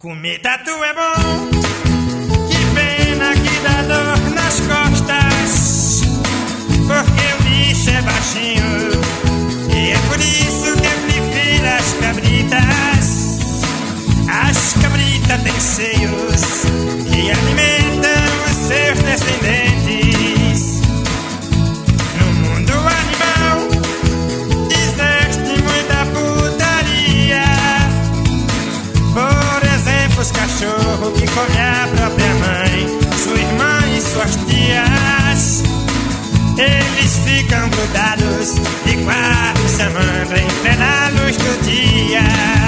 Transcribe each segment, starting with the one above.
Comer tatu é bom, que pena que dá dor nas costas, porque o bicho é baixinho, e é por isso que eu prefiro as cabritas. As cabritas têm seios que alimentam os seus descendentes. No mundo animal existe muita putaria. Por exemplo, os cachorros que comem a própria mãe, sua irmã e suas tias. Eles ficam grudados de quatro se amando em plena luz do dia.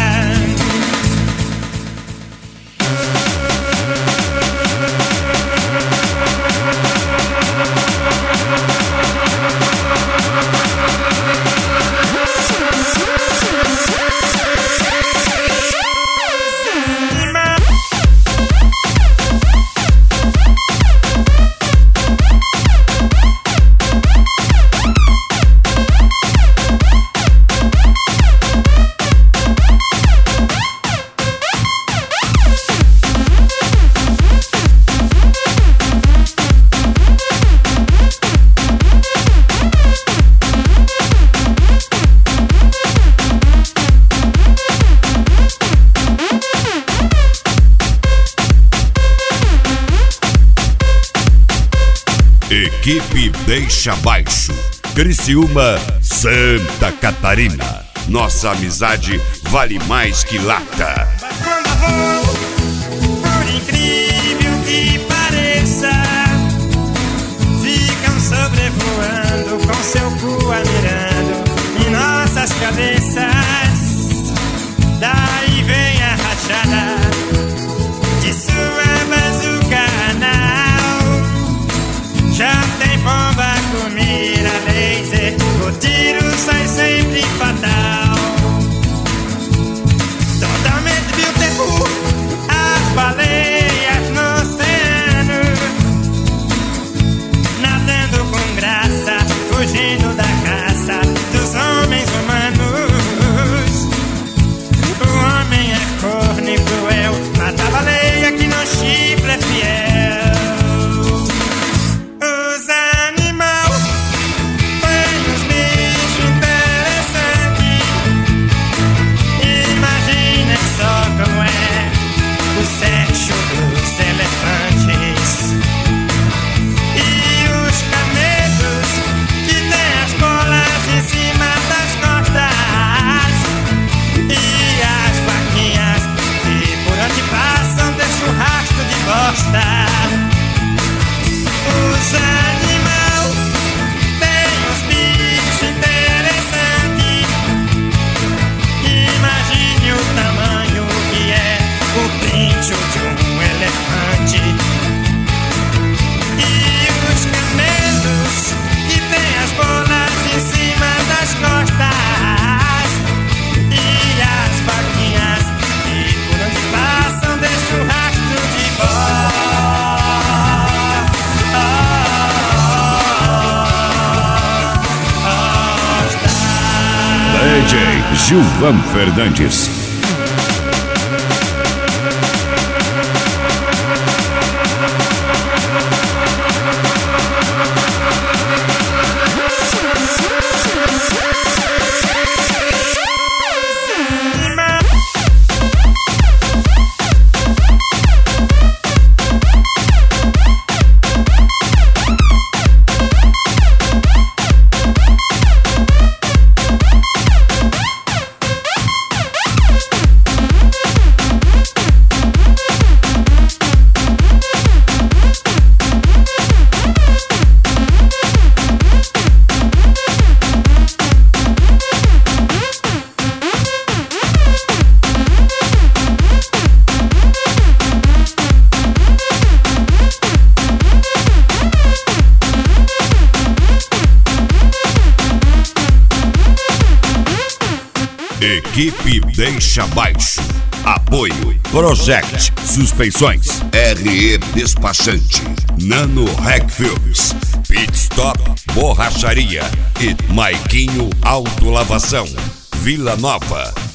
Equipe Deixa Baixo, Criciúma, Santa Catarina. Nossa amizade vale mais que lata. Quando vou, por incrível que pareça, ficam sobrevoando com seu cu mirando em nossas cabeças. Daí vem a rachada de sua bazuca anal. Já tem bomba com mira laser, o tiro sai sempre fatal. Totalmente beautiful, as baleias no oceano, nadando com graça, fugindo da caça dos homens humanos. O homem é corno e cruel, mata a baleia que não chifra é fiel. Os animais têm uns bichos interessantes. Imagine o tamanho que é o pincho de um elefante. E os camelos que têm as bolas em cima das costas. E as vaquinhas que por onde passam deixam o rastro de bola. DJ Gilvan Fernandes. Equipe Deixa Baixo. Apoio Project Suspensões, RE Despachante, Nano Rec Filmes, Pit Stop Borracharia e Maiquinho Autolavação, Vila Nova.